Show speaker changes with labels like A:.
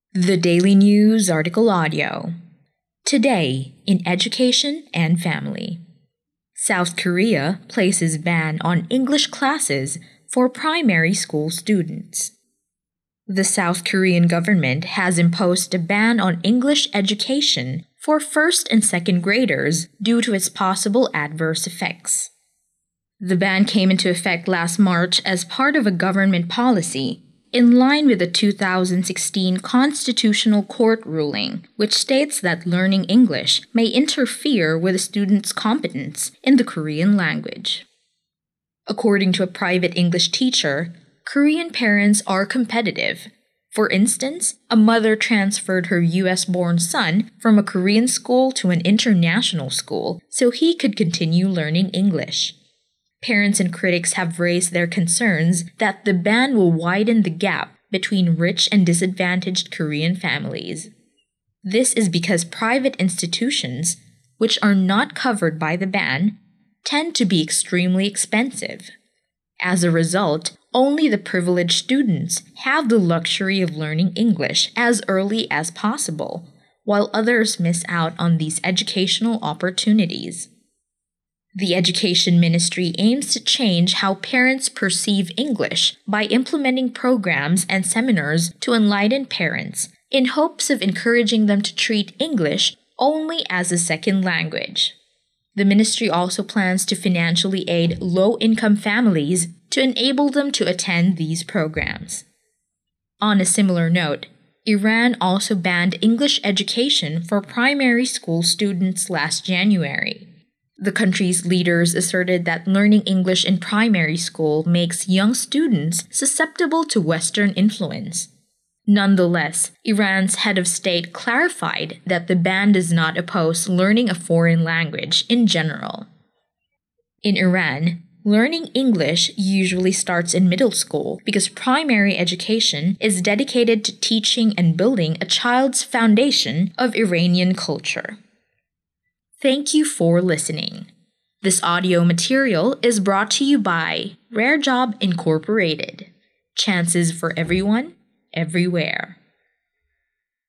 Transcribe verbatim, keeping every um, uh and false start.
A: The Daily News Article Audio. Today in Education and Family. South Korea places ban on English classes for primary school students. The South Korean government has imposed a ban on English education for first and second graders due to its possible adverse effects. The ban came into effect last March as part of a government policy in line with the two thousand sixteen Constitutional Court ruling, which states that learning English may interfere with a student's competence in the Korean language. According to a private English teacher, Korean parents are competitive. For instance, a mother transferred her U S-born son from a Korean school to an international school so he could continue learning English. Parents and critics have raised their concerns that the ban will widen the gap between rich and disadvantaged Korean families. This is because private institutions, which are not covered by the ban, tend to be extremely expensive. As a result, only the privileged students have the luxury of learning English as early as possible, while others miss out on these educational opportunities. The Education Ministry aims to change how parents perceive English by implementing programs and seminars to enlighten parents in hopes of encouraging them to treat English only as a second language. The ministry also plans to financially aid low-income families to enable them to attend these programs. On a similar note, Iran also banned English education for primary school students last January. The country's leaders asserted that learning English in primary school makes young students susceptible to Western influence. Nonetheless, Iran's head of state clarified that the ban does not oppose learning a foreign language in general. In Iran, learning English usually starts in middle school because primary education is dedicated to teaching and building a child's foundation of Iranian culture. Thank you for listening. This audio material is brought to you by Rare Job Incorporated. Chances for everyone, everywhere.